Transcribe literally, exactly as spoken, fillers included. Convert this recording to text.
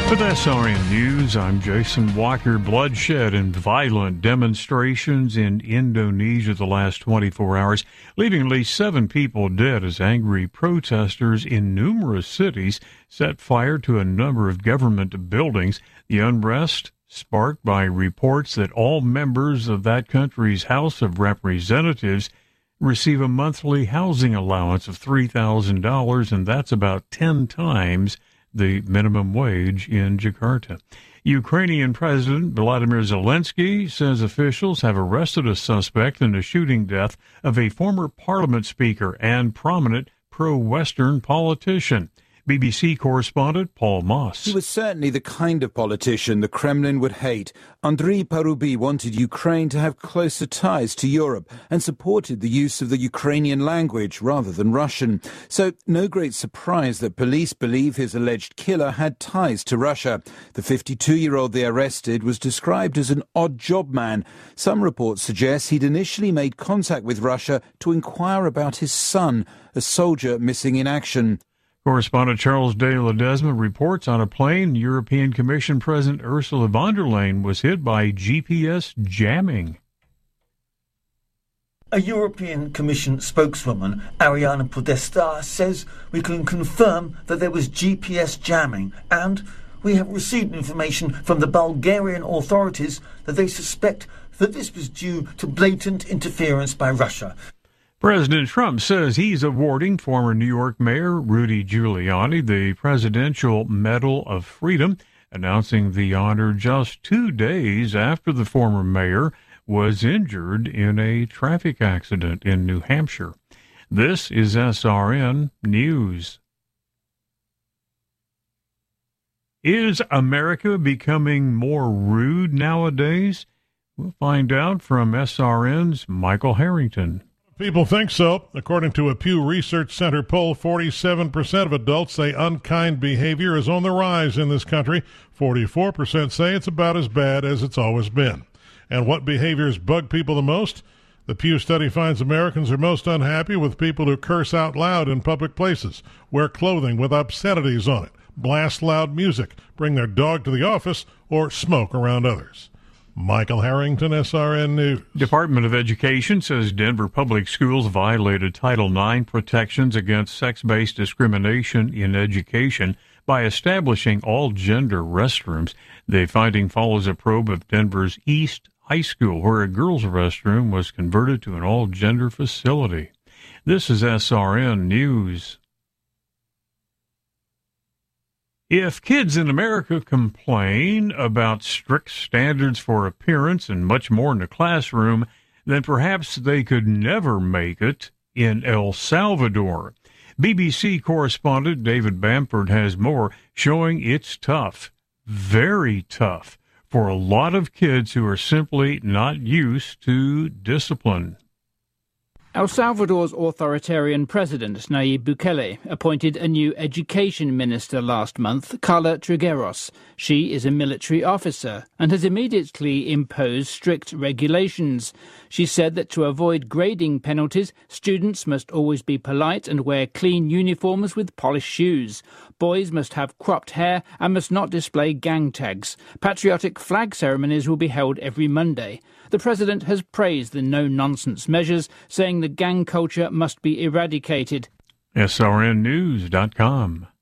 With S R N News, I'm Jason Walker. Bloodshed and violent demonstrations in Indonesia the last twenty-four hours, leaving at least seven people dead as angry protesters in numerous cities set fire to a number of government buildings. The unrest sparked by reports that all members of that country's House of Representatives receive a monthly housing allowance of three thousand dollars, and that's about ten times the minimum wage in Jakarta. Ukrainian President Volodymyr Zelensky says officials have arrested a suspect in the shooting death of a former parliament speaker and prominent pro-Western politician. B B C correspondent Paul Moss. He was certainly the kind of politician the Kremlin would hate. Andriy Parubiy wanted Ukraine to have closer ties to Europe and supported the use of the Ukrainian language rather than Russian. So no great surprise that police believe his alleged killer had ties to Russia. The fifty-two-year-old they arrested was described as an odd job man. Some reports suggest he'd initially made contact with Russia to inquire about his son, a soldier missing in action. Correspondent Charles de Ledesma reports on a plane European Commission President Ursula von der Leyen was hit by G P S jamming. A European Commission spokeswoman, Ariana Podesta, says we can confirm that there was G P S jamming, and we have received information from the Bulgarian authorities that they suspect that this was due to blatant interference by Russia. President Trump says he's awarding former New York Mayor Rudy Giuliani the Presidential Medal of Freedom, announcing the honor just two days after the former mayor was injured in a traffic accident in New Hampshire. This is S R N News. Is America becoming more rude nowadays? We'll find out from S R N's Michael Harrington. People think so. According to a Pew Research Center poll, forty-seven percent of adults say unkind behavior is on the rise in this country. forty-four percent say it's about as bad as it's always been. And what behaviors bug people the most? The Pew study finds Americans are most unhappy with people who curse out loud in public places, wear clothing with obscenities on it, blast loud music, bring their dog to the office, or smoke around others. Michael Harrington, S R N News. Department of Education says Denver Public Schools violated Title nine protections against sex-based discrimination in education by establishing all-gender restrooms. The finding follows a probe of Denver's East High School, where a girls' restroom was converted to an all-gender facility. This is S R N News. If kids in America complain about strict standards for appearance and much more in the classroom, then perhaps they could never make it in El Salvador. B B C correspondent David Bamford has more, showing it's tough, very tough, for a lot of kids who are simply not used to discipline. El Salvador's authoritarian president, Nayib Bukele, appointed a new education minister last month, Carla Trigueros. She is a military officer and has immediately imposed strict regulations. She said that to avoid grading penalties, students must always be polite and wear clean uniforms with polished shoes. Boys must have cropped hair and must not display gang tags. Patriotic flag ceremonies will be held every Monday. The president has praised the no-nonsense measures, saying the gang culture must be eradicated. S R N news dot com